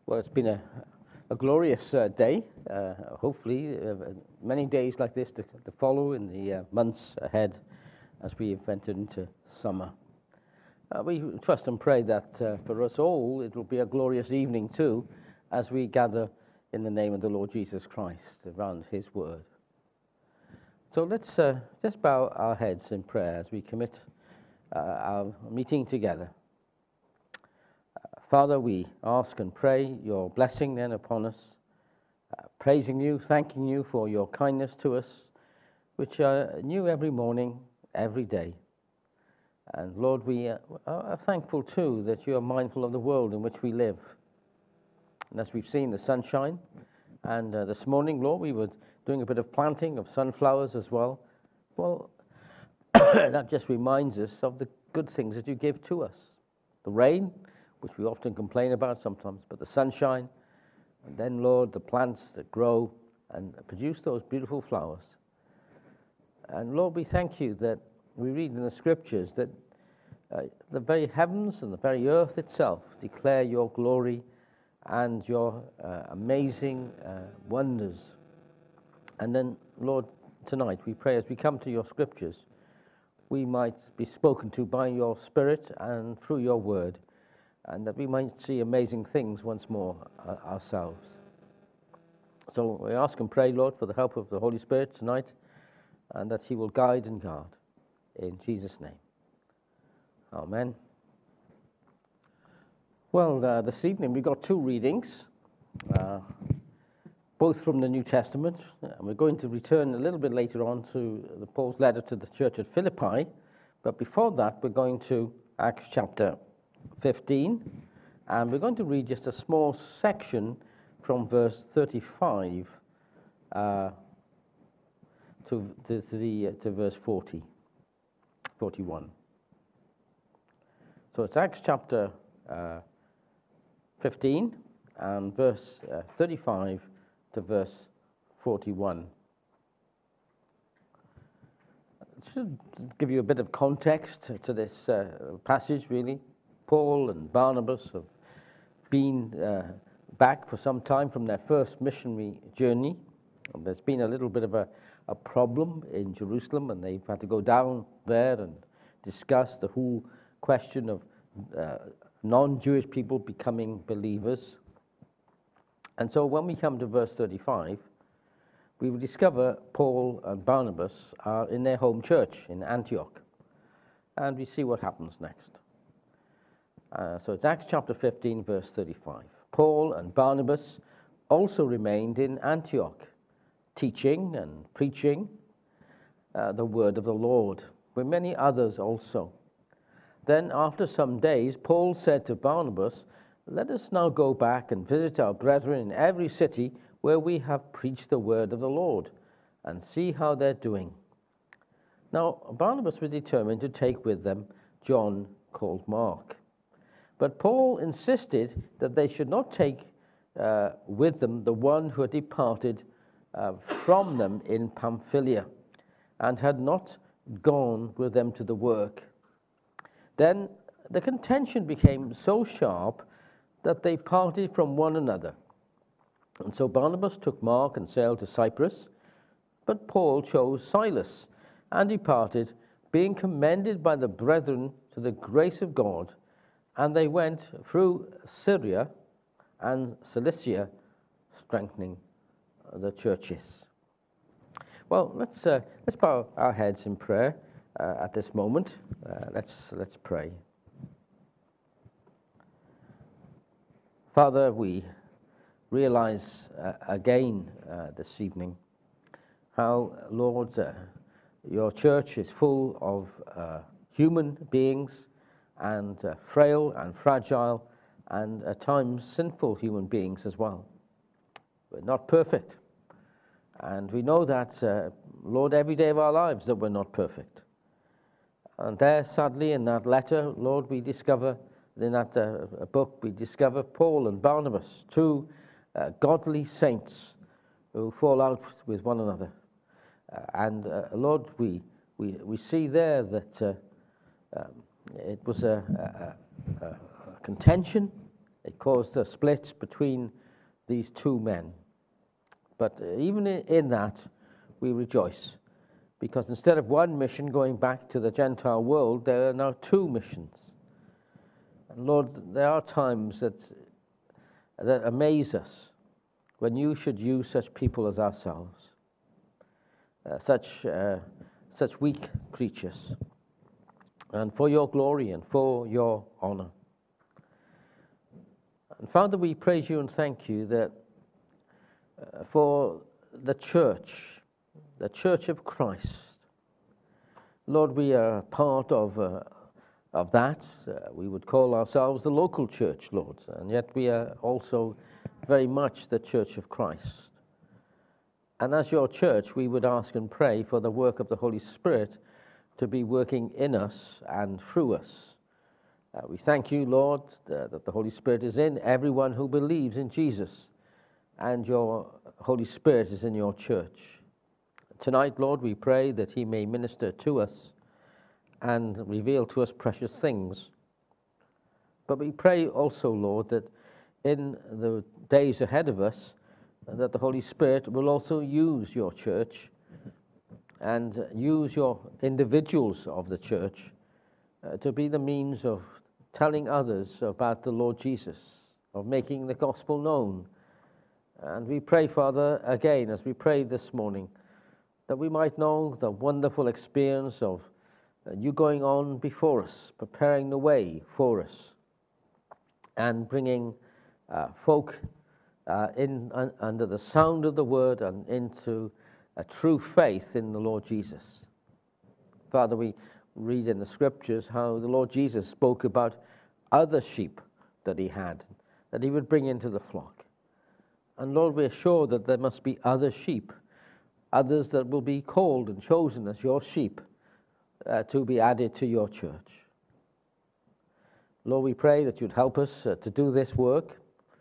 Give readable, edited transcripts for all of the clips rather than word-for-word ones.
Well, it's been a glorious day. Hopefully, many days like this to follow in the months ahead as we have entered into summer. We trust and pray that for us all, it will be a glorious evening too, as we gather in the name of the Lord Jesus Christ around His Word. So let's just bow our heads in prayer as we commit our meeting together. Father, we ask and pray your blessing then upon us, praising you, thanking you for your kindness to us, which are new every morning, every day. And Lord, we are thankful too that you are mindful of the world in which we live. And as we've seen the sunshine, and this morning, Lord, we were doing a bit of planting of sunflowers as well. Well, that just reminds us of the good things that you give to us. The rain, which we often complain about sometimes, but the sunshine, and then, Lord, the plants that grow and produce those beautiful flowers. And Lord, we thank you that we read in the scriptures that the very heavens and the very earth itself declare your glory and your amazing wonders. And then, Lord, tonight we pray as we come to your scriptures, we might be spoken to by your Spirit and through your word, and that we might see amazing things once more ourselves. So we ask and pray, Lord, for the help of the Holy Spirit tonight, and that he will guide and guard. In Jesus' name. Amen. Well, this evening we've got two readings, both from the New Testament, and we're going to return a little bit later on to Paul's letter to the church at Philippi, but before that we're going to Acts chapter 15, and we're going to read just a small section from verse 35 to verse 41. So it's Acts chapter 15 and verse 35 to verse 41. It should give you a bit of context to this passage, really. Paul and Barnabas have been back for some time from their first missionary journey. And there's been a little bit of a problem in Jerusalem, and they've had to go down there and discuss the whole question of non-Jewish people becoming believers. And so when we come to verse 35, we will discover Paul and Barnabas are in their home church in Antioch. And we see what happens next. So it's Acts chapter 15, verse 35. Paul and Barnabas also remained in Antioch, teaching and preaching the word of the Lord, with many others also. Then after some days, Paul said to Barnabas, "Let us now go back and visit our brethren in every city where we have preached the word of the Lord, and see how they're doing." Now Barnabas was determined to take with them John called Mark. But Paul insisted that they should not take with them the one who had departed from them in Pamphylia, and had not gone with them to the work. Then the contention became so sharp that they parted from one another. And so Barnabas took Mark and sailed to Cyprus, but Paul chose Silas and departed, being commended by the brethren to the grace of God. And they went through Syria and Cilicia, strengthening the churches. Well, let's bow our heads in prayer at this moment. Let's pray. Father, we realize again this evening how, Lord, your church is full of human beings, and frail and fragile, and at times sinful human beings as well. We're not perfect. And we know that, Lord, every day of our lives that we're not perfect. And there, sadly, in that letter, Lord, we discover, in that book, we discover Paul and Barnabas, two godly saints who fall out with one another. And Lord, we see there that it was a contention It caused a split between these two men. But even in that, we rejoice, because instead of one mission going back to the Gentile world, there are now two missions. And Lord, there are times that amaze us when you should use such people as ourselves, such weak creatures, and for your glory and for your honor. And Father, we praise you and thank you that for the church of Christ. Lord, we are part of that. We would call ourselves the local church, Lord, and yet we are also very much the church of Christ. And as your church, we would ask and pray for the work of the Holy Spirit to be working in us and through us. We thank you, Lord, that the Holy Spirit is in everyone who believes in Jesus, and your Holy Spirit is in your church. Tonight, Lord, we pray that he may minister to us and reveal to us precious things. But we pray also, Lord, that in the days ahead of us, that the Holy Spirit will also use your church and use your individuals of the church to be the means of telling others about the Lord Jesus, of making the gospel known. And we pray, Father, again, as we prayed this morning, that we might know the wonderful experience of you going on before us, preparing the way for us, and bringing folk in under the sound of the word and into a true faith in the Lord Jesus. Father, we read in the scriptures how the Lord Jesus spoke about other sheep that he had, that he would bring into the flock. And Lord, we're sure that there must be other sheep, others that will be called and chosen as your sheep to be added to your church. Lord, we pray that you'd help us to do this work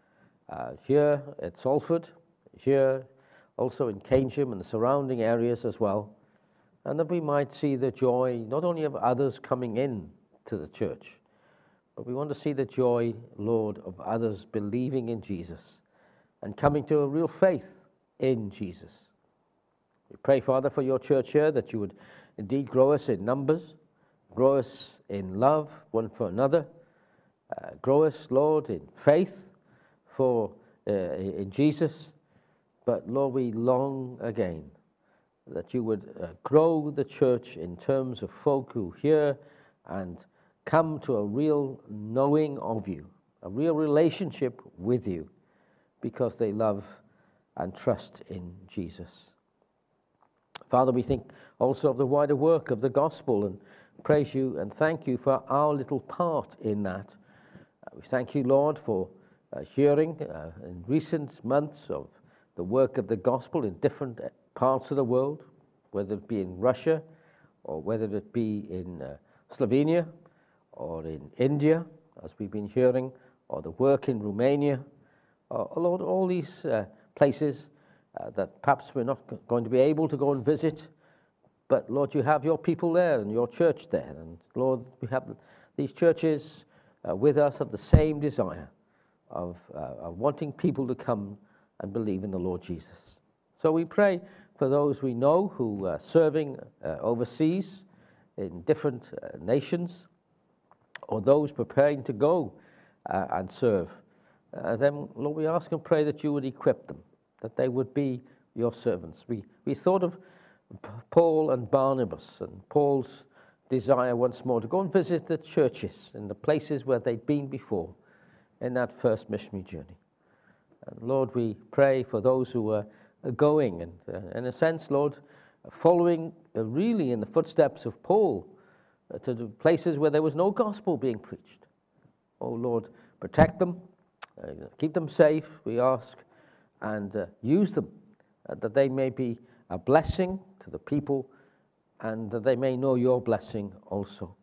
here at Salford, here also in Keynsham and the surrounding areas as well, and that we might see the joy not only of others coming in to the church, but we want to see the joy, Lord, of others believing in Jesus and coming to a real faith in Jesus. We pray, Father, for your church here, that you would indeed grow us in numbers, grow us in love one for another, grow us, Lord, in faith in Jesus. But Lord, we long again that you would grow the church in terms of folk who hear and come to a real knowing of you, a real relationship with you, because they love and trust in Jesus. Father, we think also of the wider work of the gospel and praise you and thank you for our little part in that. We thank you, Lord, for hearing in recent months of the work of the gospel in different parts of the world, whether it be in Russia or whether it be in Slovenia or in India, as we've been hearing, or the work in Romania. Lord, all these places that perhaps we're not going to be able to go and visit, but Lord, you have your people there and your church there. And Lord, we have these churches with us have the same desire of wanting people to come and believe in the Lord Jesus. So we pray for those we know who are serving overseas in different nations, or those preparing to go and serve. Then, Lord, we ask and pray that you would equip them, that they would be your servants. We thought of Paul and Barnabas and Paul's desire once more to go and visit the churches in the places where they'd been before in that first missionary journey. And Lord, we pray for those who are going and, in a sense, Lord, following really in the footsteps of Paul to the places where there was no gospel being preached. Oh, Lord, protect them, keep them safe, we ask, and use them that they may be a blessing to the people and that they may know your blessing also.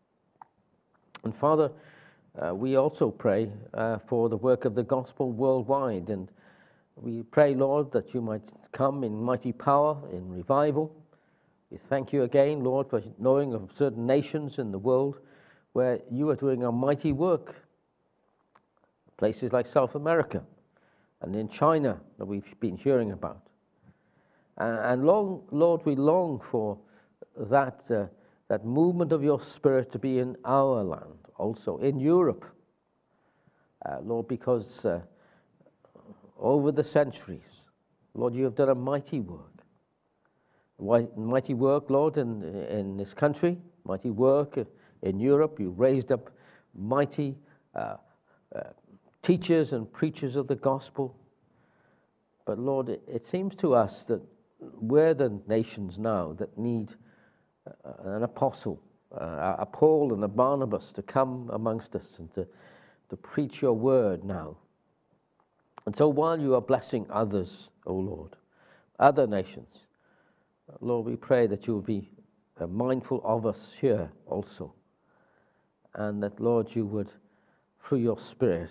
And Father, we also pray for the work of the gospel worldwide, and we pray, Lord, that you might come in mighty power, in revival. We thank you again, Lord, for knowing of certain nations in the world where you are doing a mighty work. places like South America and in China that we've been hearing about. And Lord, we long for that movement of your Spirit to be in our land, also in Europe, Lord, because over the centuries, Lord, you have done a mighty work. Mighty work, Lord, in this country, mighty work in Europe. You raised up mighty teachers and preachers of the gospel. But Lord, it seems to us that we're the nations now that need an apostle, a Paul and a Barnabas to come amongst us and to preach your word now. And so while you are blessing others, O Lord, other nations, Lord, we pray that you will be mindful of us here also. And that, Lord, you would, through your Spirit,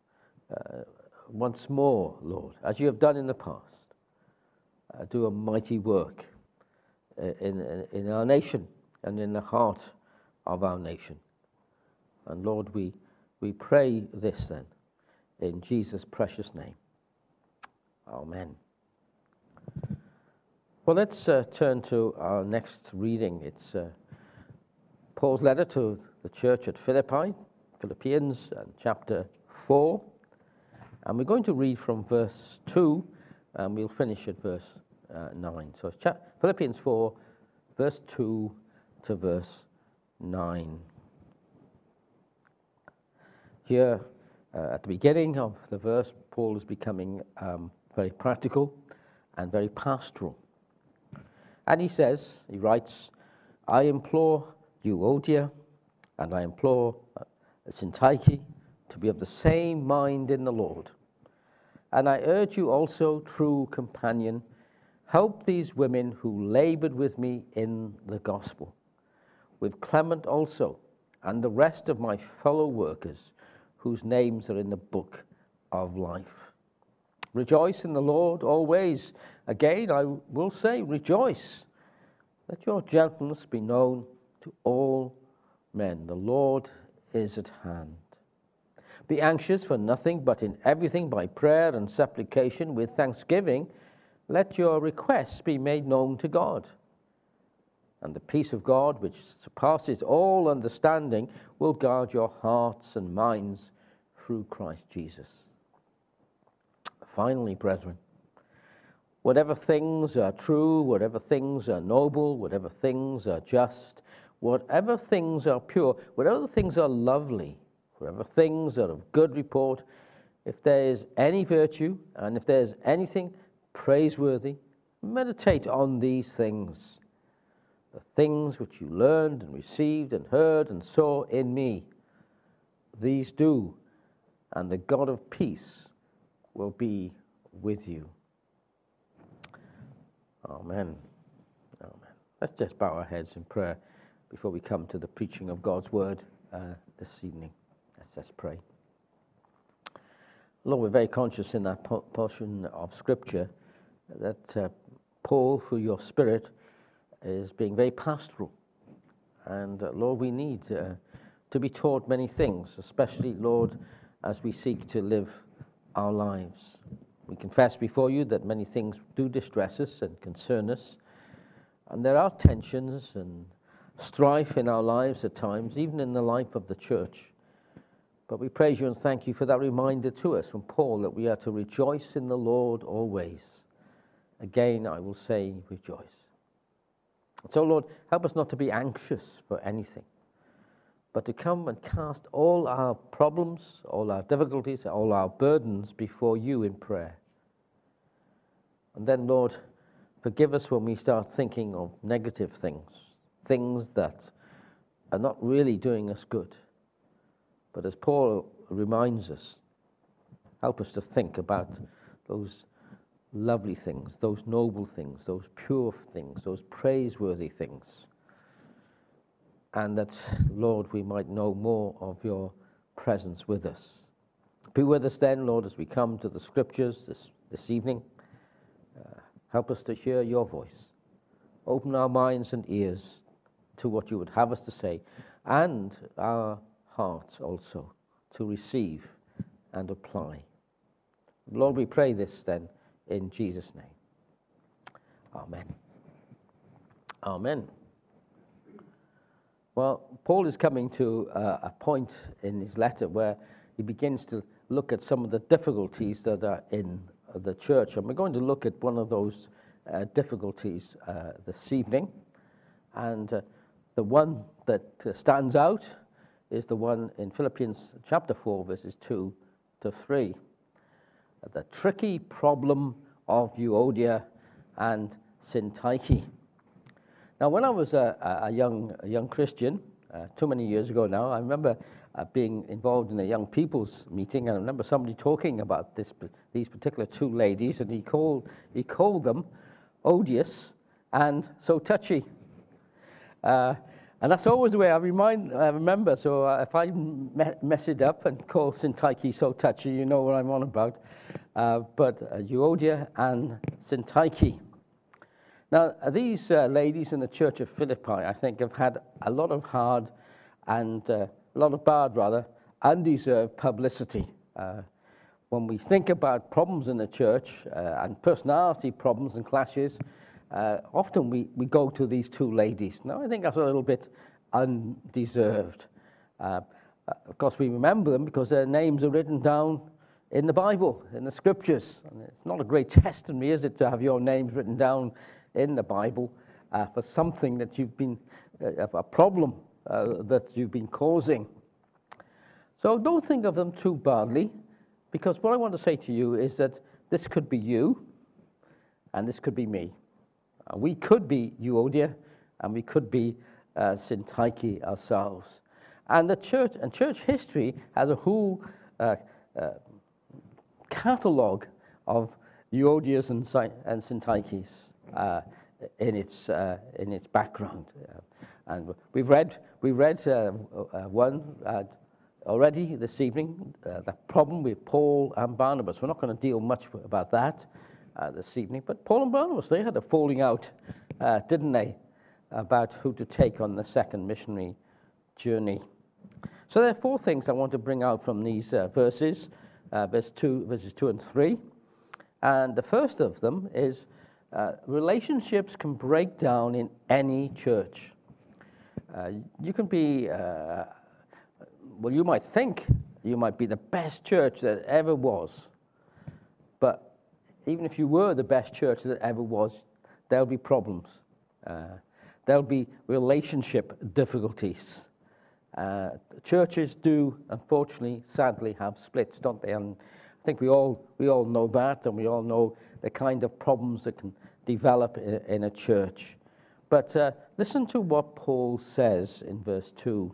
once more, Lord, as you have done in the past, do a mighty work in our nation and in the heart of our nation. And Lord, we pray this then, in Jesus' precious name. Amen. Well, let's turn to our next reading. It's Paul's letter to the church at Philippi, Philippians, chapter 4. And we're going to read from verse 2, and we'll finish at verse 9. So it's Philippians 4, verse 2 to verse 9. Here, at the beginning of the verse, Paul is becoming very practical and very pastoral. And he writes, I implore Euodia and I implore Syntyche to be of the same mind in the Lord. And I urge you also, true companion, help these women who labored with me in the gospel, with Clement also, and the rest of my fellow workers whose names are in the book of life. Rejoice in the Lord always. Again, I will say, rejoice. Let your gentleness be known to all men. The Lord is at hand. Be anxious for nothing, but in everything by prayer and supplication with thanksgiving, let your requests be made known to God. And the peace of God, which surpasses all understanding, will guard your hearts and minds through Christ Jesus. Finally, brethren, whatever things are true, whatever things are noble, whatever things are just, whatever things are pure, whatever things are lovely, whatever things are of good report, if there is any virtue and if there is anything praiseworthy, meditate on these things. The things which you learned and received and heard and saw in me, these do, and the God of peace will be with you. Amen. Amen. Let's just bow our heads in prayer before we come to the preaching of God's word this evening. Let's pray. Lord, we're very conscious in that portion of Scripture that Paul, through your Spirit, is being very pastoral. And Lord, we need to be taught many things, especially, Lord, as we seek to live our lives. We confess before you that many things do distress us and concern us. And there are tensions and strife in our lives at times, even in the life of the church. But we praise you and thank you for that reminder to us from Paul that we are to rejoice in the Lord always. Again, I will say rejoice. So, Lord, help us not to be anxious for anything, but to come and cast all our problems, all our difficulties, all our burdens before you in prayer. And then, Lord, forgive us when we start thinking of negative things, things that are not really doing us good. But as Paul reminds us, help us to think about those lovely things, those noble things, those pure things, those praiseworthy things. And that, Lord, we might know more of your presence with us. Be with us then, Lord, as we come to the Scriptures this evening. Help us to hear your voice. Open our minds and ears to what you would have us to say, and our hearts also to receive and apply. Lord, we pray this then in Jesus' name. Amen. Amen. Well, Paul is coming to a point in his letter where he begins to look at some of the difficulties that are in the church. And we're going to look at one of those difficulties this evening. And the one that stands out is the one in Philippians chapter 4, verses 2 to 3. The tricky problem of Euodia and Syntyche. Now, when I was a young Christian, too many years ago now, I remember being involved in a young people's meeting, and I remember somebody talking about these particular two ladies, and he called them odious and so touchy. And that's always the way I remember. So if I mess it up and call Syntyche so touchy, you know what I'm on about. But Euodia and Syntyche. Now, these ladies in the church of Philippi, I think, have had a lot of bad, undeserved publicity. When we think about problems in the church and personality problems and clashes, often we go to these two ladies. Now, I think that's a little bit undeserved. Of course, we remember them because their names are written down in the Bible, in the Scriptures. And it's not a great testimony, is it, to have your names written down in the Bible for something that you've been, a problem that you've been causing. So don't think of them too badly, because what I want to say to you is that this could be you, and this could be me. We could be Euodia, and we could be Syntyche ourselves. And the church and church history has a whole catalogue of Euodias and Syntyches in its background. And we've read one already this evening, the problem with Paul and Barnabas. We're not going to deal much about that this evening, but Paul and Barnabas, they had a falling out, didn't they, about who to take on the second missionary journey. So there are four things I want to bring out from these verses, verses 2 and 3. And the first of them is relationships can break down in any church. You can be, well, you might think you might be the best church that ever was, but even if you were the best church that ever was, there'll be problems. There'll be relationship difficulties. Churches do, unfortunately, sadly, have splits, don't they? And I think we all know that, and we all know the kind of problems that can develop in a church. But listen to what Paul says in verse 2.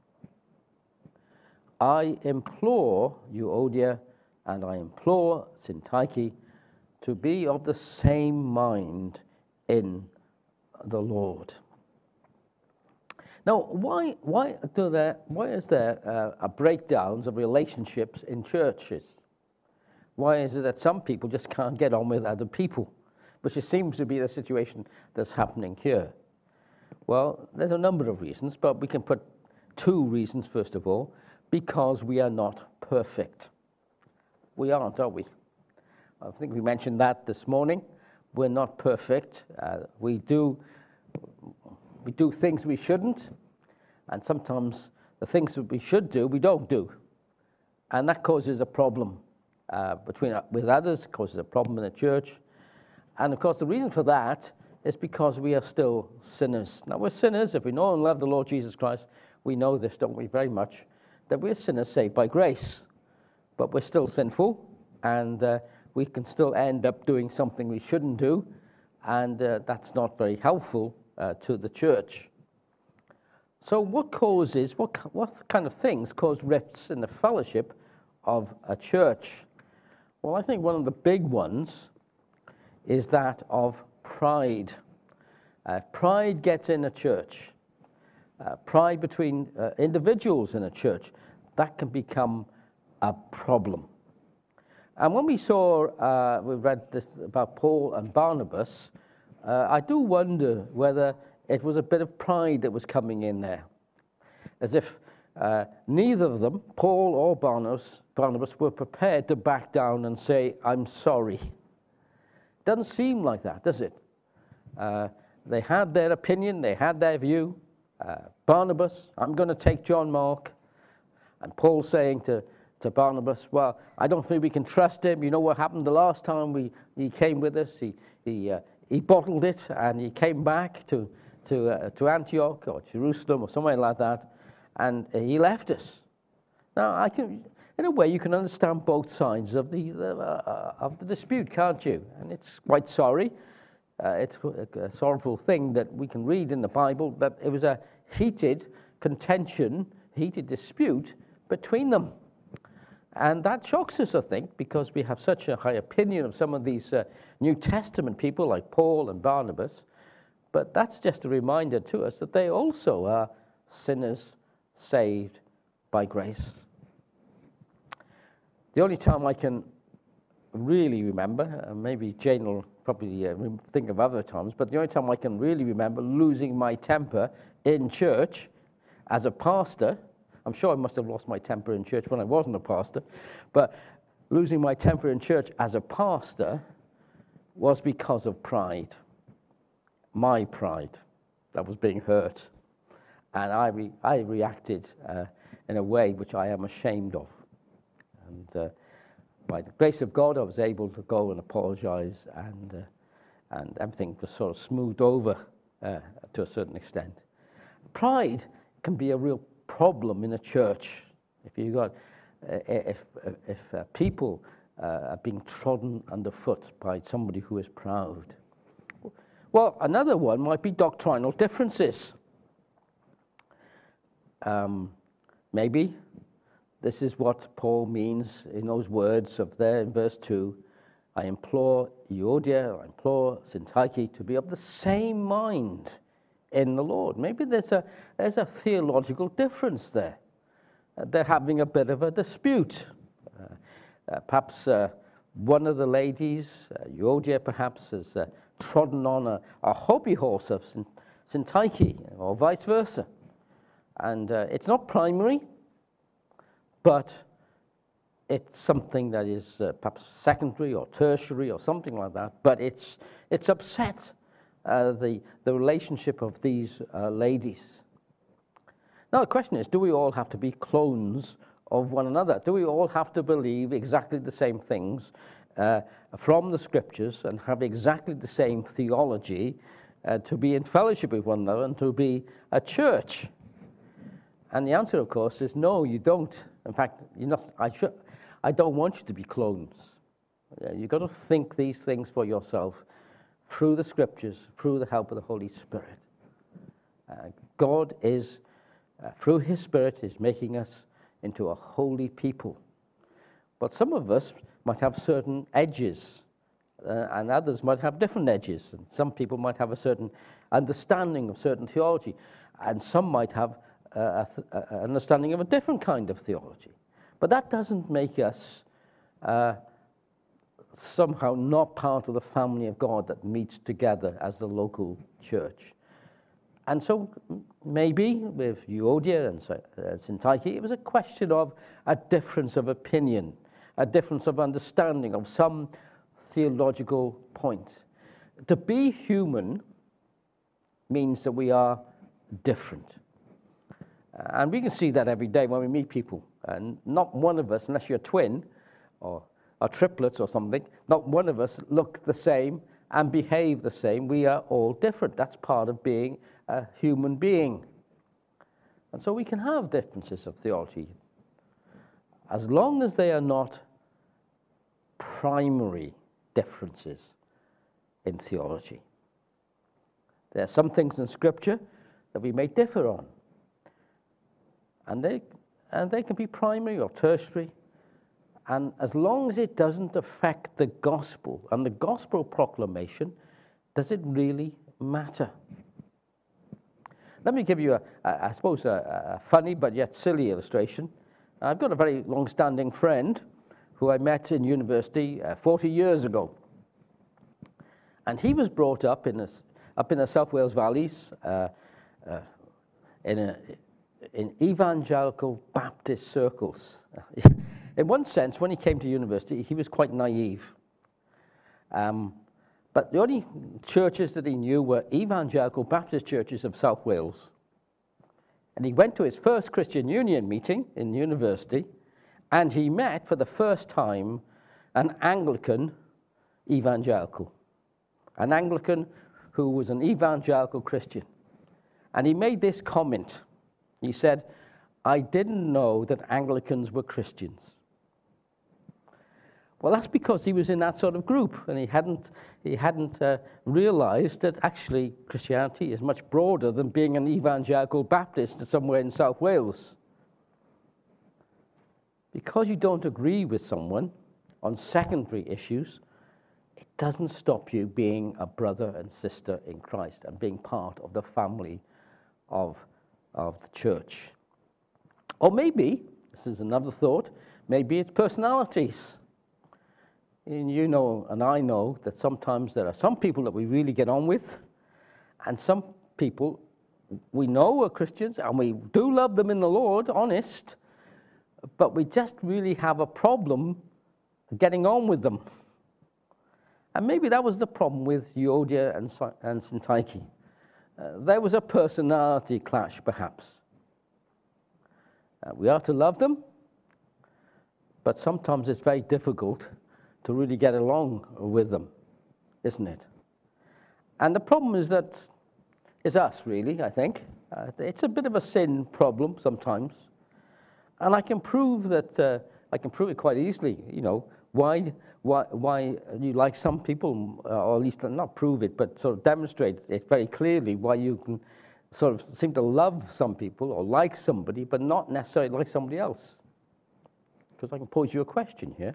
I implore Euodia and I implore Syntyche to be of the same mind in the Lord. Now, why is there breakdowns of relationships in churches? Why is it that some people just can't get on with other people? Which seems to be the situation that's happening here. Well, there's a number of reasons, but we can put two reasons, first of all. Because we are not perfect. We aren't we? I think we mentioned that this morning. We're not perfect. We do things we shouldn't, and sometimes the things that we should do, we don't do. And that causes a problem with others, causes a problem in the church. And of course, the reason for that is because we are still sinners. Now, we're sinners. If we know and love the Lord Jesus Christ, we know this, don't we, very much, that we're sinners saved by grace. But we're still sinful, and we can still end up doing something we shouldn't do, and that's not very helpful to the church. So what kind of things cause rifts in the fellowship of a church? Well, I think one of the big ones is that of pride. Pride gets in a church. Pride between individuals in a church, that can become a problem. And when we read this about Paul and Barnabas, I do wonder whether it was a bit of pride that was coming in there. As if neither of them, Paul or Barnabas, were prepared to back down and say, I'm sorry. Doesn't seem like that, does it? They had their opinion, they had their view. Barnabas, I'm going to take John Mark. And Paul saying to Barnabas, well, I don't think we can trust him. You know what happened the last time he came with us? He bottled it and he came back to Antioch or Jerusalem or somewhere like that, and he left us. Now, in a way, you can understand both sides of the dispute, can't you? And it's quite sorry. It's a sorrowful thing that we can read in the Bible that it was a heated contention, heated dispute between them. And that shocks us, I think, because we have such a high opinion of some of these New Testament people like Paul and Barnabas. But that's just a reminder to us that they also are sinners saved by grace. The only time I can really remember, maybe Jane will probably think of other times, but the only time I can really remember losing my temper in church as a pastor, I'm sure I must have lost my temper in church when I wasn't a pastor, but losing my temper in church as a pastor was because of pride. My pride that was being hurt. And I reacted in a way which I am ashamed of. And by the grace of God, I was able to go and apologize, and everything was sort of smoothed over to a certain extent. Pride can be a real problem in a church. If people are being trodden underfoot by somebody who is proud. Well, another one might be doctrinal differences. Maybe this is what Paul means in those words of there in verse 2. I implore Euodia, I implore Syntyche to be of the same mind in the Lord. Maybe there's a theological difference there. They're having a bit of a dispute. Perhaps one of the ladies, Euodia perhaps, has trodden on a hobby horse of Syntyche, or vice versa. And it's not primary, but it's something that is perhaps secondary or tertiary or something like that. But it's upset the relationship of these ladies. Now the question is, do we all have to be clones of one another? Do we all have to believe exactly the same things from the scriptures and have exactly the same theology to be in fellowship with one another and to be a church? And the answer, of course, is no, you don't. In fact, you're not. I don't want you to be clones. You've got to think these things for yourself through the scriptures, through the help of the Holy Spirit. God is, through his Spirit, is making us into a holy people. But some of us might have certain edges, and others might have different edges. And some people might have a certain understanding of certain theology, and some might have an understanding of a different kind of theology. But that doesn't make us somehow not part of the family of God that meets together as the local church. And so maybe with Euodia and Syntyche, it was a question of a difference of opinion, a difference of understanding of some theological point. To be human means that we are different. And we can see that every day when we meet people. And not one of us, unless you're a twin or triplets or something, not one of us look the same and behave the same. We are all different. That's part of being a human being. And so we can have differences of theology as long as they are not primary differences in theology. There are some things in Scripture that we may differ on. And they can be primary or tertiary. And as long as it doesn't affect the gospel and the gospel proclamation, does it really matter? Let me give you, I suppose, a funny but yet silly illustration. I've got a very long-standing friend who I met in university 40 years ago. And he was brought up in the South Wales Valleys in in evangelical Baptist circles. In one sense, when he came to university, he was quite naive. But the only churches that he knew were evangelical Baptist churches of South Wales. And he went to his first Christian Union meeting in university, and he met for the first time an Anglican evangelical, an Anglican who was an evangelical Christian. And he made this comment. He said, "I didn't know that Anglicans were Christians." Well, that's because he was in that sort of group, and he hadn't realized that actually Christianity is much broader than being an evangelical Baptist somewhere in South Wales. Because you don't agree with someone on secondary issues, it doesn't stop you being a brother and sister in Christ and being part of the family of the church. Or maybe, this is another thought, maybe it's personalities. And you know, and I know, that sometimes there are some people that we really get on with, and some people we know are Christians, and we do love them in the Lord, honest, but we just really have a problem getting on with them. And maybe that was the problem with Euodia and Syntyche. There was a personality clash, perhaps. We are to love them, but sometimes it's very difficult to really get along with them, isn't it? And the problem is that it's us, really, I think. It's a bit of a sin problem sometimes. And I can prove that, I can prove it quite easily, you know, why you like some people, or at least not prove it, but sort of demonstrate it very clearly why you can sort of seem to love some people or like somebody, but not necessarily like somebody else. Because I can pose you a question here.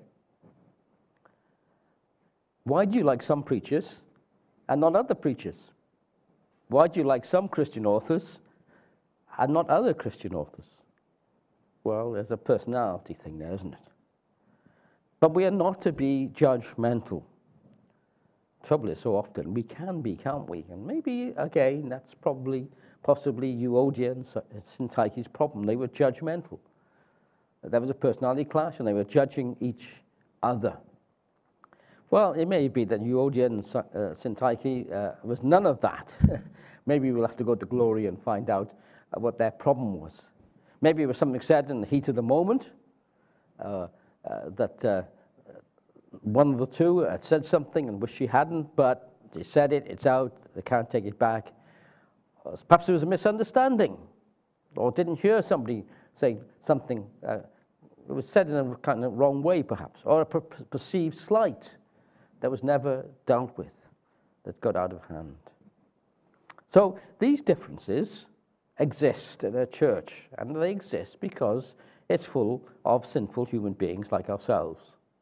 Why do you like some preachers and not other preachers? Why do you like some Christian authors and not other Christian authors? Well, there's a personality thing there, isn't it? But we are not to be judgmental. Trouble is, so often we can be, can't we? And maybe, again, that's possibly Euodia and Syntyche's problem. They were judgmental. There was a personality clash, and they were judging each other. Well, it may be that Euodia and Syntyche was none of that. Maybe we'll have to go to Glory and find out what their problem was. Maybe it was something said in the heat of the moment, that one of the two had said something and wished she hadn't, but they said it, it's out, they can't take it back. Perhaps there was a misunderstanding, or didn't hear somebody say something, it was said in a kind of wrong way perhaps, or a perceived slight that was never dealt with, that got out of hand. So these differences exist in a church, and they exist because it's full of sinful human beings like ourselves.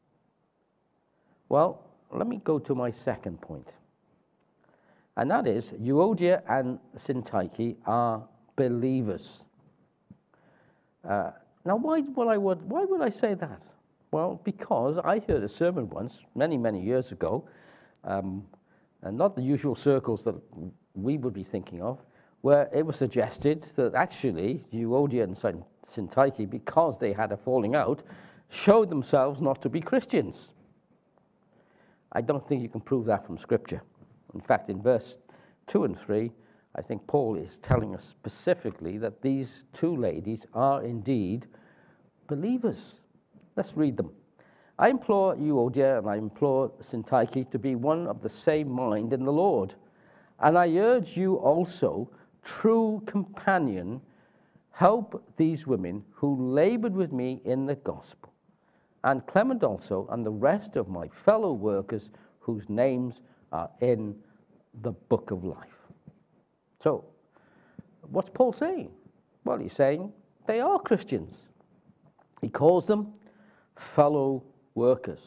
Well, let me go to my second point, and that is Euodia and Syntyche are believers. Now, why would I say that? Well, because I heard a sermon once, many, many years ago, and not the usual circles that we would be thinking of, where it was suggested that actually Euodia and Syntyche, because they had a falling out, showed themselves not to be Christians. I don't think you can prove that from Scripture. In fact, in verse 2 and 3, I think Paul is telling us specifically that these two ladies are indeed believers. Let's read them. I implore Euodia and I implore Syntyche to be one of the same mind in the Lord. And I urge you also, true companion, help these women who labored with me in the gospel, and Clement also, and the rest of my fellow workers whose names are in the book of life. So, what's Paul saying? Well, he's saying they are Christians. He calls them fellow workers,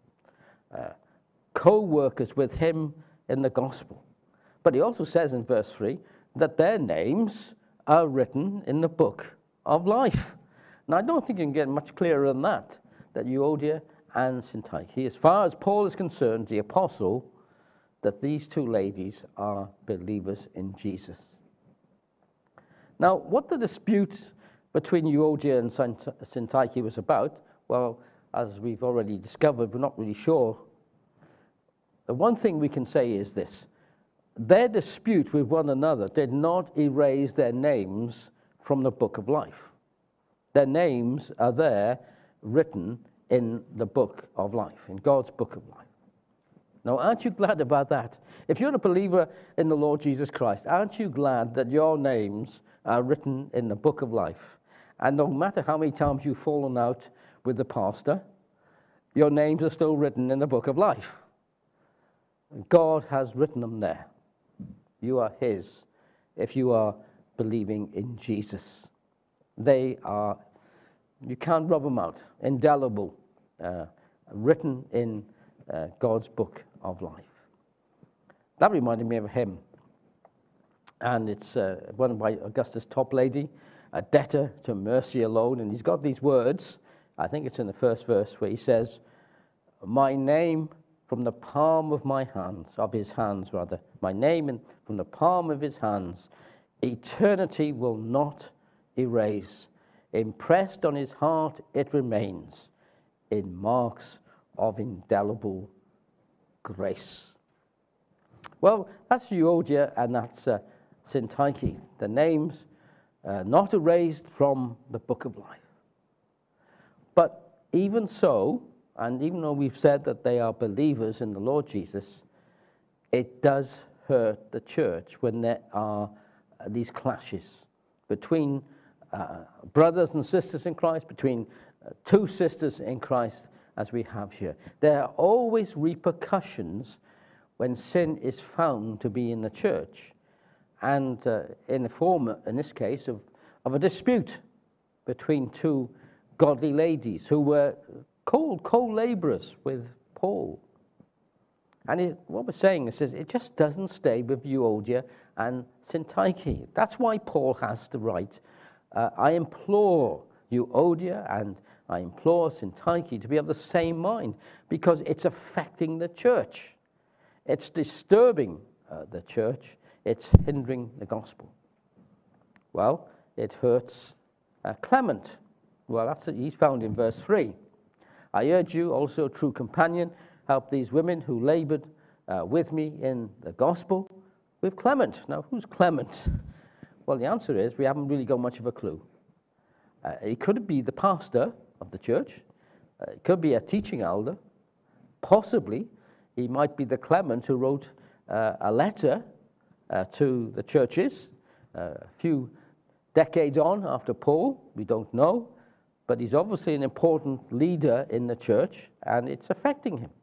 co-workers with him in the gospel. But he also says in verse 3 that their names are written in the book of life. Now, I don't think you can get much clearer than that Euodia and Syntyche, as far as Paul is concerned, the apostle, that these two ladies are believers in Jesus. Now, what the dispute between Euodia and Syntyche was about, well, as we've already discovered, we're not really sure. The one thing we can say is this: their dispute with one another did not erase their names from the book of life. Their names are there, written in the book of life, in God's book of life. Now, aren't you glad about that? If you're a believer in the Lord Jesus Christ, aren't you glad that your names are written in the book of life? And no matter how many times you've fallen out with the pastor, your names are still written in the book of life. God has written them there. You are his if you are believing in Jesus. They are, you can't rub them out, indelible, written in God's book of life. That reminded me of a hymn, and it's one by Augustus Toplady, a debtor to mercy alone, and he's got these words, I think it's in the first verse, where he says, my name from the palm of my hands, of his hands rather, my name from the palm of his hands, eternity will not erase. Impressed on his heart it remains in marks of indelible grace. Well, that's Euodia and that's Syntyche. The names not erased from the book of life. But even so, and even though we've said that they are believers in the Lord Jesus, it does hurt the church when there are these clashes between brothers and sisters in Christ, between two sisters in Christ, as we have here. There are always repercussions when sin is found to be in the church, and in the form, in this case, of a dispute between two godly ladies who were called co-laborers with Paul. And what we're saying is it just doesn't stay with Euodia and Syntyche. That's why Paul has to write, I implore Euodia and I implore Syntyche to be of the same mind, because it's affecting the church. It's disturbing the church. It's hindering the gospel. Well, it hurts Clement. Well, he's found in verse 3. I urge you also, true companion, help these women who labored with me in the gospel with Clement. Now, who's Clement? Well, the answer is we haven't really got much of a clue. He could be the pastor of the church. It could be a teaching elder. Possibly, he might be the Clement who wrote a letter to the churches a few decades on after Paul. We don't know. But he's obviously an important leader in the church, and it's affecting him.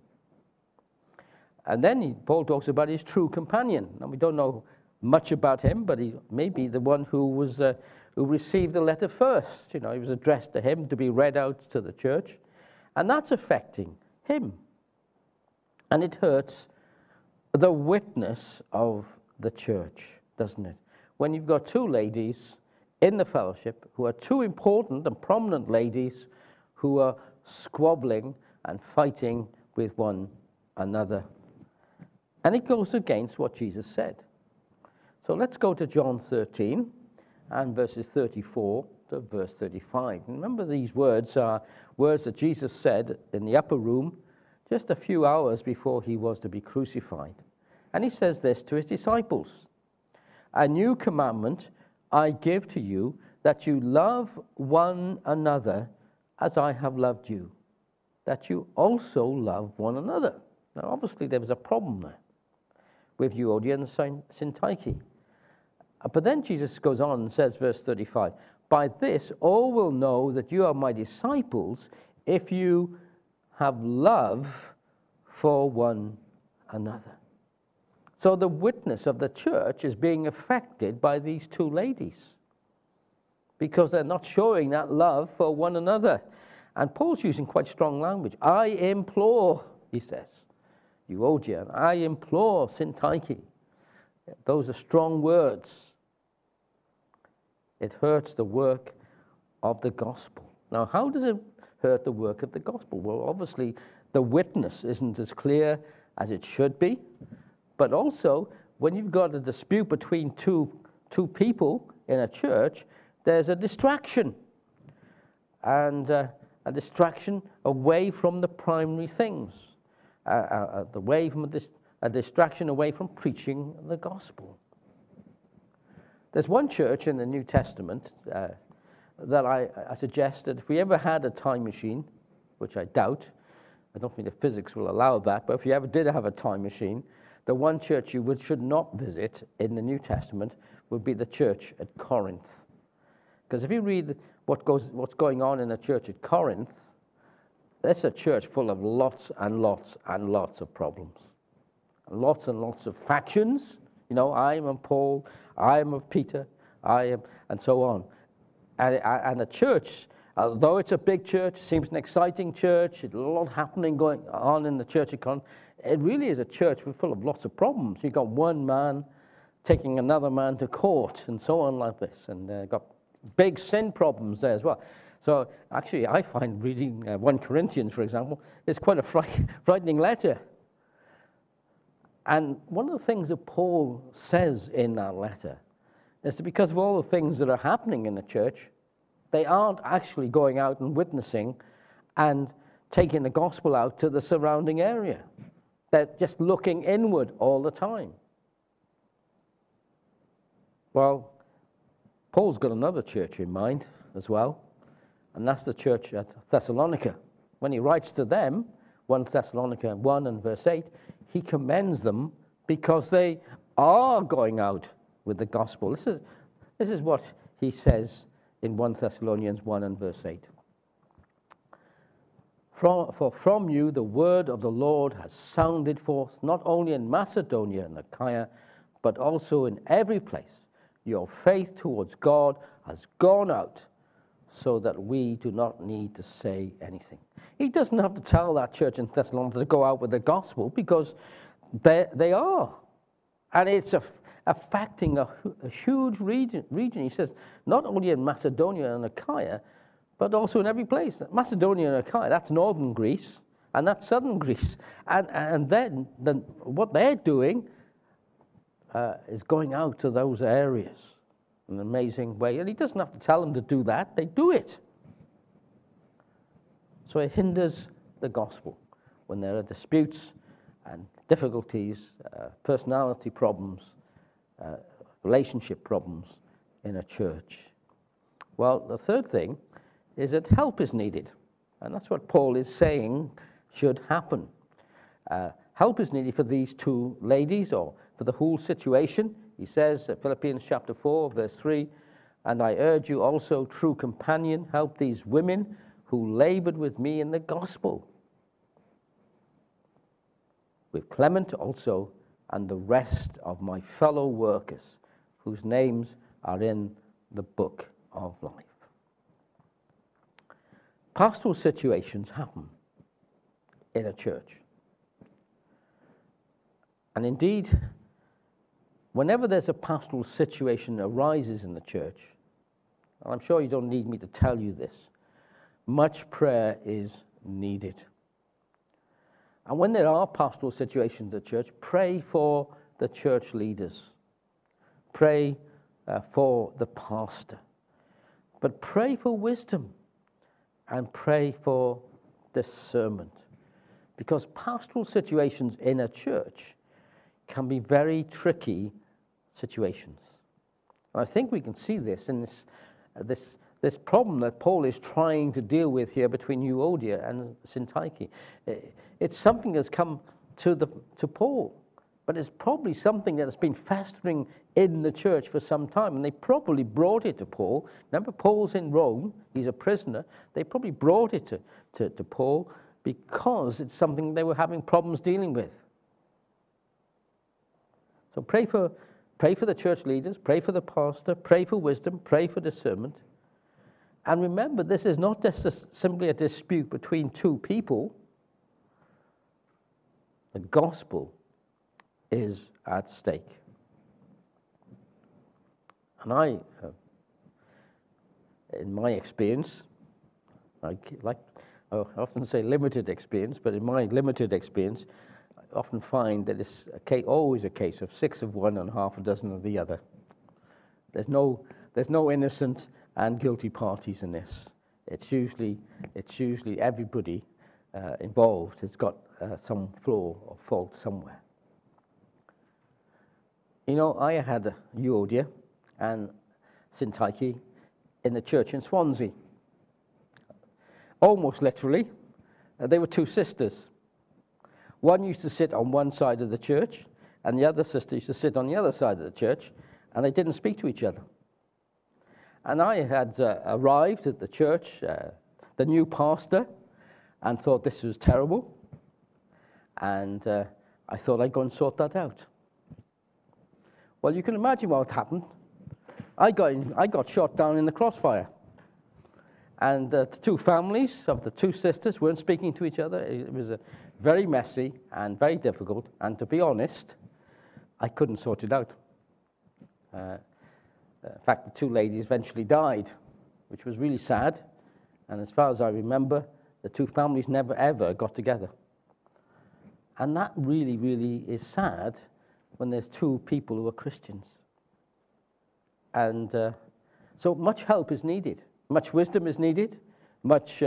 And then Paul talks about his true companion. Now, we don't know much about him, but he may be the one who received the letter first. You know, it was addressed to him to be read out to the church, and that's affecting him. And it hurts the witness of the church, doesn't it? When you've got two ladies in the fellowship who are two important and prominent ladies who are squabbling and fighting with one another. And it goes against what Jesus said. So let's go to John 13 and verses 34 to verse 35. Remember, these words are words that Jesus said in the upper room just a few hours before he was to be crucified. And he says this to his disciples: a new commandment I give to you, that you love one another as I have loved you, that you also love one another. Now, obviously, there was a problem there with Euodia and Syntyche. But then Jesus goes on and says, verse 35, by this all will know that you are my disciples if you have love for one another. So the witness of the church is being affected by these two ladies because they're not showing that love for one another. And Paul's using quite strong language. I implore, he says, Euodia, I implore Syntyche. Those are strong words. It hurts the work of the gospel. Now, how does it hurt the work of the gospel? Well, obviously, the witness isn't as clear as it should be. But also, when you've got a dispute between two people in a church, there's a distraction. And a distraction away from the primary things. A distraction away from preaching the gospel. There's one church in the New Testament that I suggest that if we ever had a time machine, which I doubt, I don't think the physics will allow that, but if you ever did have a time machine, the one church you should not visit in the New Testament would be the church at Corinth. Because if you read what's going on in the church at Corinth, that's a church full of lots and lots and lots of problems. Lots and lots of factions. You know, I am of Paul, I am of Peter, I am, and so on. And the church, although it's a big church, seems an exciting church, a lot happening going on in the church at Corinth, it really is a church full of lots of problems. You've got one man taking another man to court and so on like this, and got big sin problems there as well. So actually, I find reading 1 Corinthians, for example, is quite a frightening letter. And one of the things that Paul says in that letter is that because of all the things that are happening in the church, they aren't actually going out and witnessing and taking the gospel out to the surrounding area. They're just looking inward all the time. Well, Paul's got another church in mind as well, and that's the church at Thessalonica. When he writes to them, 1 Thessalonica 1 and verse 8, he commends them because they are going out with the gospel. This is what he says in 1 Thessalonians 1 and verse 8. For from you the word of the Lord has sounded forth, not only in Macedonia and Achaia, but also in every place. Your faith towards God has gone out, so that we do not need to say anything. He doesn't have to tell that church in Thessalonica to go out with the gospel, because they are. And it's affecting a huge region. He says, not only in Macedonia and Achaia, but also in every place. Macedonia and Achaia, that's northern Greece, and that's southern Greece. And then what they're doing is going out to those areas in an amazing way. And he doesn't have to tell them to do that. They do it. So it hinders the gospel when there are disputes and difficulties, personality problems, relationship problems in a church. Well, the third thing is that help is needed. And that's what Paul is saying should happen. Help is needed for these two ladies, or for the whole situation. He says, Philippians chapter 4, verse 3, and I urge you also, true companion, help these women who labored with me in the gospel, with Clement also, and the rest of my fellow workers, whose names are in the book of life. Pastoral situations happen in a church. And indeed, whenever there's a pastoral situation that arises in the church, and I'm sure you don't need me to tell you this, much prayer is needed. And when there are pastoral situations at church, pray for the church leaders. Pray for the pastor. But pray for wisdom and pray for discernment. Because pastoral situations in a church can be very tricky situations. And I think we can see this in this problem that Paul is trying to deal with here between Euodia and Syntyche. It's something that's come to Paul, but it's probably something that has been festering in the church for some time, and they probably brought it to Paul. Remember, Paul's in Rome, he's a prisoner. They probably brought it to Paul because it's something they were having problems dealing with. So pray for the church leaders, pray for the pastor, pray for wisdom, pray for discernment. And remember, this is not just simply a dispute between two people. The gospel is at stake. And I, in my experience, I often say limited experience, but in my limited experience, I often find that it's always a case of 6 of one and half a dozen of the other. There's no there's no innocent and guilty parties in this. It's usually everybody involved has got some flaw or fault somewhere. You know, I had a Euodia and Syntyche in the church in Swansea. Almost literally, they were two sisters. One used to sit on one side of the church, and the other sister used to sit on the other side of the church, and they didn't speak to each other. And I had arrived at the church, the new pastor, and thought this was terrible. And I thought I'd go and sort that out. Well, you can imagine what happened. I got shot down in the crossfire. And the two families of the two sisters weren't speaking to each other. It was very messy and very difficult. And to be honest, I couldn't sort it out. In fact, the two ladies eventually died, which was really sad. And as far as I remember, the two families never, ever got together. And that really, really is sad when there's two people who are Christians. And so much help is needed. Much wisdom is needed. Much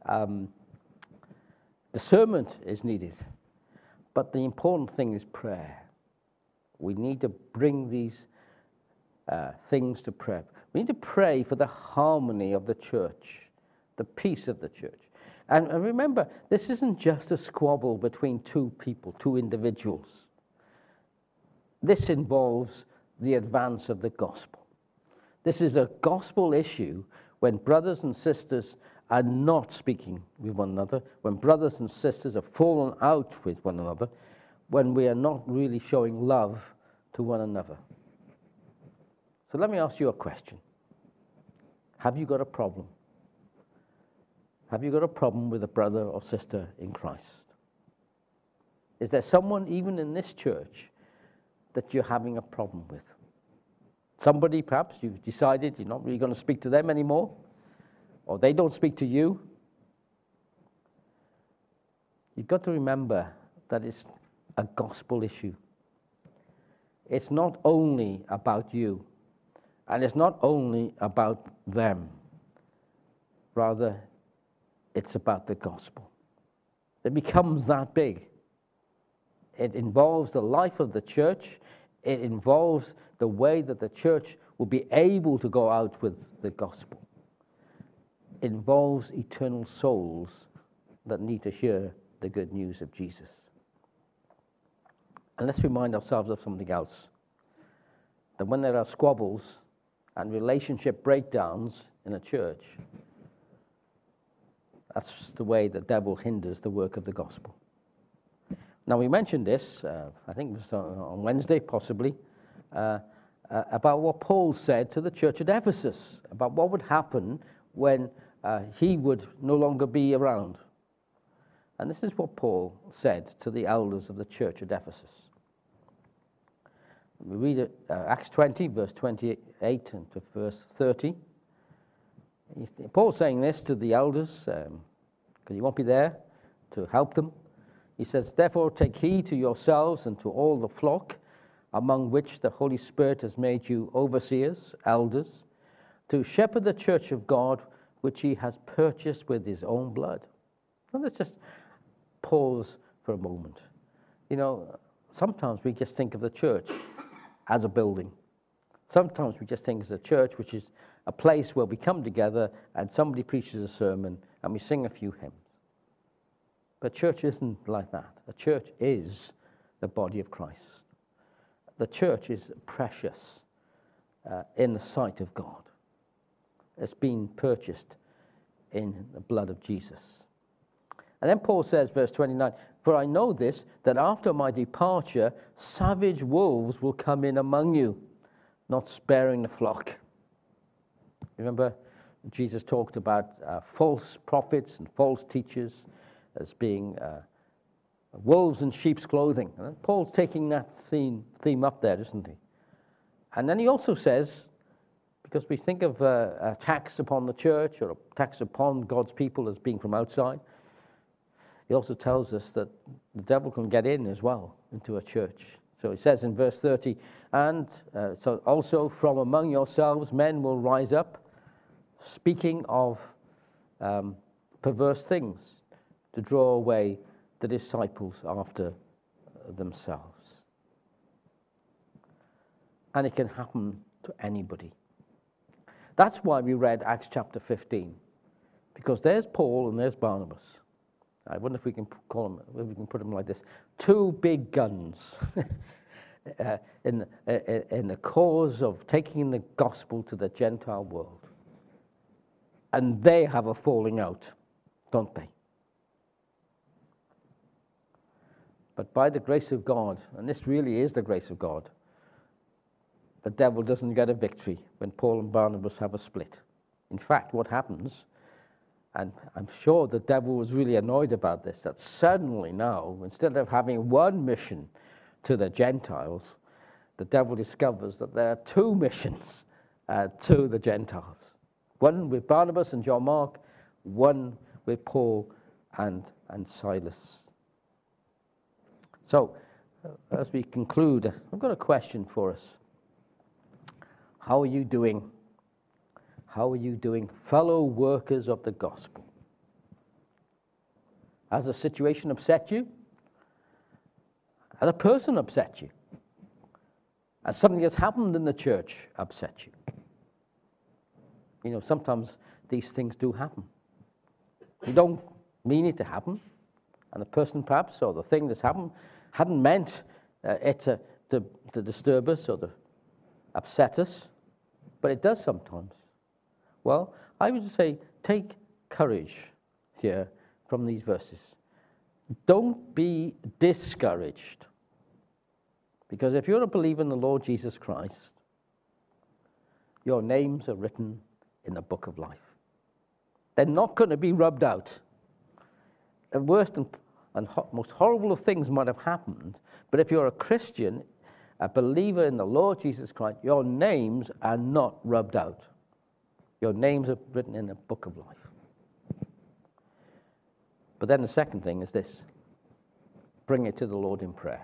discernment is needed. But the important thing is prayer. We need to bring these things to prayer. We need to pray for the harmony of the church, the peace of the church. And remember, this isn't just a squabble between two people, two individuals. This involves the advance of the gospel. This is a gospel issue when brothers and sisters are not speaking with one another, when brothers and sisters have fallen out with one another, when we are not really showing love to one another. So let me ask you a question. Have you got a problem? Have you got a problem with a brother or sister in Christ? Is there someone, even in this church, that you're having a problem with? Somebody, perhaps, you've decided you're not really going to speak to them anymore, or they don't speak to you. You've got to remember that it's a gospel issue. It's not only about you, and it's not only about them. Rather, it's about the gospel. It becomes that big. It involves the life of the church. It involves the way that the church will be able to go out with the gospel. It involves eternal souls that need to hear the good news of Jesus. And let's remind ourselves of something else. That when there are squabbles and relationship breakdowns in a church, that's the way the devil hinders the work of the gospel. Now, we mentioned this, I think it was on Wednesday, possibly, about what Paul said to the church at Ephesus, about what would happen when he would no longer be around. And this is what Paul said to the elders of the church at Ephesus. We read it, Acts 20, verse 28 and to verse 30. Paul's saying this to the elders, because he won't be there to help them. He says, "Therefore take heed to yourselves and to all the flock, among which the Holy Spirit has made you overseers, elders, to shepherd the church of God, which he has purchased with his own blood." Now let's just pause for a moment. You know, sometimes we just think of the church as a building. Sometimes we just think of the church, which is a place where we come together and somebody preaches a sermon and we sing a few hymns. But church isn't like that. A church is the body of Christ. The church is precious in the sight of God. It's been purchased in the blood of Jesus. And then Paul says, verse 29, "For I know this, that after my departure, savage wolves will come in among you, not sparing the flock." Remember, Jesus talked about false prophets and false teachers as being wolves in sheep's clothing. And Paul's taking that theme up there, isn't he? And then he also says, because we think of attacks upon the church or attacks upon God's people as being from outside, he also tells us that the devil can get in as well into a church So it says in verse 30, and so also from among yourselves men will rise up, speaking of perverse things, to draw away the disciples after themselves. And it can happen to anybody. That's why we read Acts chapter 15, because there's Paul and there's Barnabas. I wonder if we can call them, if we can put them like this: two big guns in the cause of taking the gospel to the Gentile world. And they have a falling out, don't they? But by the grace of God, and this really is the grace of God, the devil doesn't get a victory when Paul and Barnabas have a split. In fact, what happens, and I'm sure the devil was really annoyed about this, that suddenly now, instead of having one mission to the Gentiles, the devil discovers that there are two missions to the Gentiles. One with Barnabas and John Mark, one with Paul and Silas. So, as we conclude, I've got a question for us. How are you doing? How are you doing, fellow workers of the gospel? Has a situation upset you? Has a person upset you? Has something that's happened in the church upset you? You know, sometimes these things do happen. You don't mean it to happen, and the person perhaps, or the thing that's happened, hadn't meant it to disturb us or to upset us, but it does sometimes. Well, I would say take courage here from these verses. Don't be discouraged, because if you're a believer in the Lord Jesus Christ, your names are written in the book of life. They're not going to be rubbed out. The worst and most horrible of things might have happened, but if you're a Christian, a believer in the Lord Jesus Christ, your names are not rubbed out. Your names are written in the book of life. But then the second thing is this: bring it to the Lord in prayer.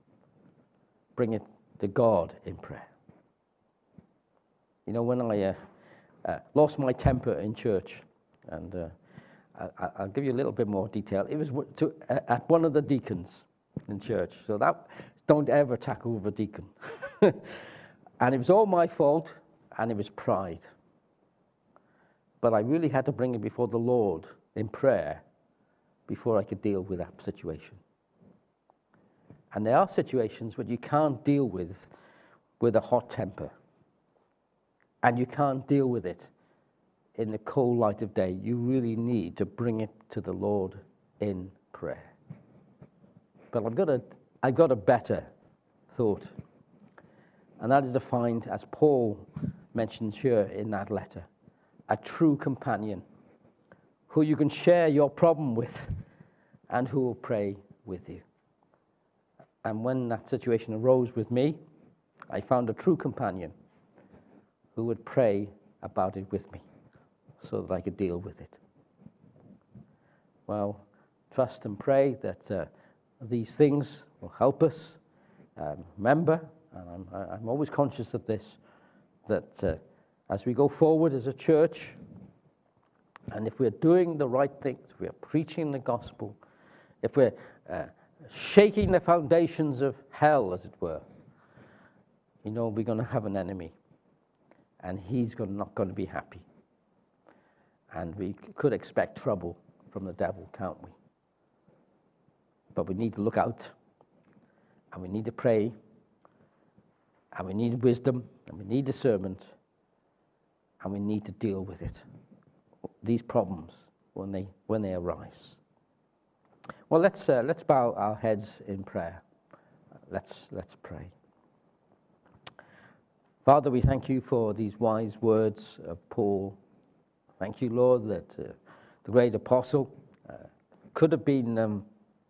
Bring it to God in prayer. You know, when I lost my temper in church, and I'll give you a little bit more detail. It was at one of the deacons in church. So that, don't ever tackle with a deacon. And it was all my fault, and it was pride. But I really had to bring it before the Lord in prayer before I could deal with that situation. And there are situations where you can't deal with a hot temper. And you can't deal with it in the cold light of day. You really need to bring it to the Lord in prayer. But I've got a better thought. And that is to find, as Paul mentions here in that letter, a true companion who you can share your problem with and who will pray with you. And when that situation arose with me, I found a true companion who would pray about it with me so that I could deal with it. Well, trust and pray that these things will help us. Remember, and I'm always conscious of this, that as we go forward as a church, and if we're doing the right things, if we're preaching the gospel, if we're shaking the foundations of hell, as it were, you know, we're going to have an enemy, and he's not going to be happy. And we could expect trouble from the devil, can't we? But we need to look out, and we need to pray, and we need wisdom, and we need discernment, and we need to deal with it, these problems, when they arise. Well, let's bow our heads in prayer. Let's pray. Father, we thank you for these wise words of Paul. Thank you, Lord, that the great apostle could have been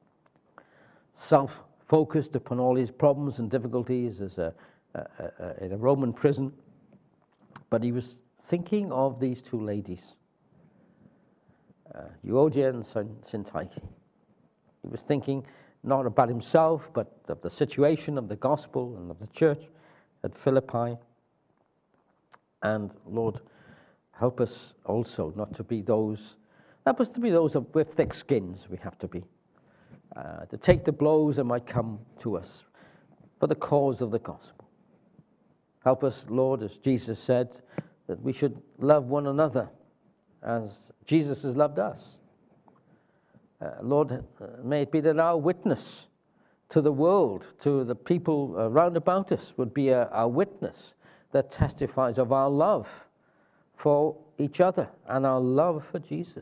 self-focused upon all his problems and difficulties as in a Roman prison, but he was thinking of these two ladies, Euodia and Syntyche. He was thinking not about himself, but of the situation of the gospel and of the church at Philippi. And Lord, help us also not to be those, help us to be those with thick skins. We have to be, to take the blows that might come to us for the cause of the gospel. Help us, Lord, as Jesus said, that we should love one another as Jesus has loved us. Lord, may it be that our witness to the world, to the people round about us, would be a witness that testifies of our love for each other and our love for Jesus.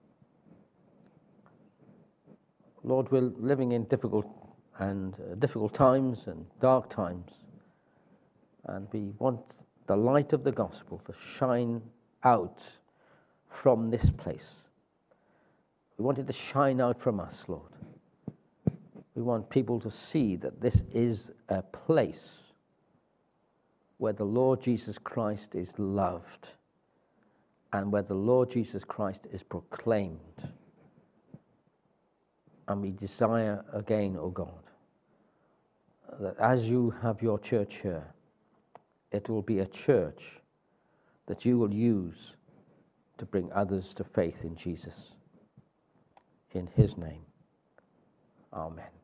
Lord, we're living in difficult times and dark times, and we want the light of the gospel to shine out from this place. We want it to shine out from us, Lord. We want people to see that this is a place where the Lord Jesus Christ is loved and where the Lord Jesus Christ is proclaimed. And we desire again, O God, that as you have your church here, it will be a church that you will use to bring others to faith in Jesus. In his name, amen.